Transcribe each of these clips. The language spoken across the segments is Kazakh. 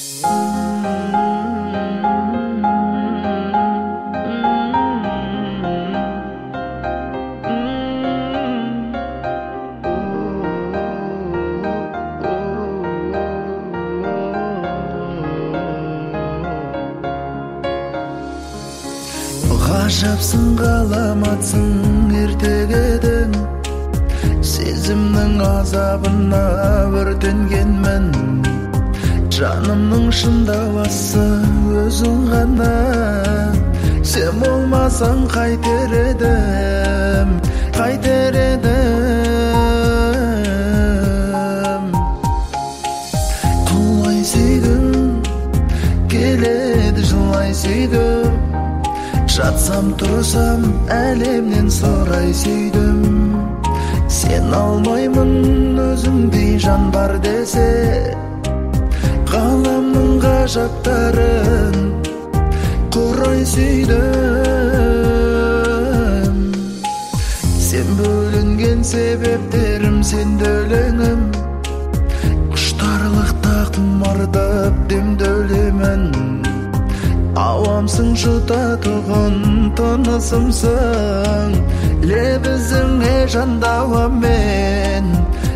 Ғажапсың, ғаламатсың ертегедің, сезімнің азабына өртенгенмін. Жанымның шындаласы өзің ғана, сен болмасаң қайтер едім, қайтер едім. Құлай сүйгім келеді, жылай сүйгім, жатсам тұрсам әлемнен сұрай сүйдім. Сен алмаймын өзіңдей жан бар десе, ғаламның ғажаптарын құрай сүйдім. Сен бөлінген себептерім, сенде өлеңім, құштарлықта құмартып демдөлемін. Ауамсың, жұтатұғын тынысымсың, лебізіңе жандауамен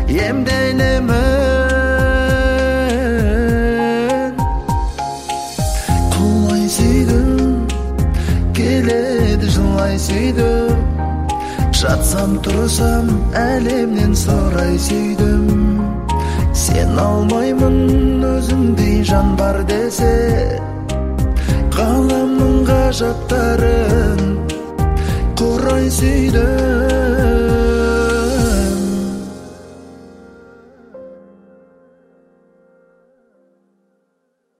емделемін. Құлай сүйдім келеді, жылай сүйдім, жатсам тұрсам әлемнен сұрай сүйдім. Сен алмаймын өзіңдей жан бар десе, ғаламның ғажаптарын құрай сүйдім.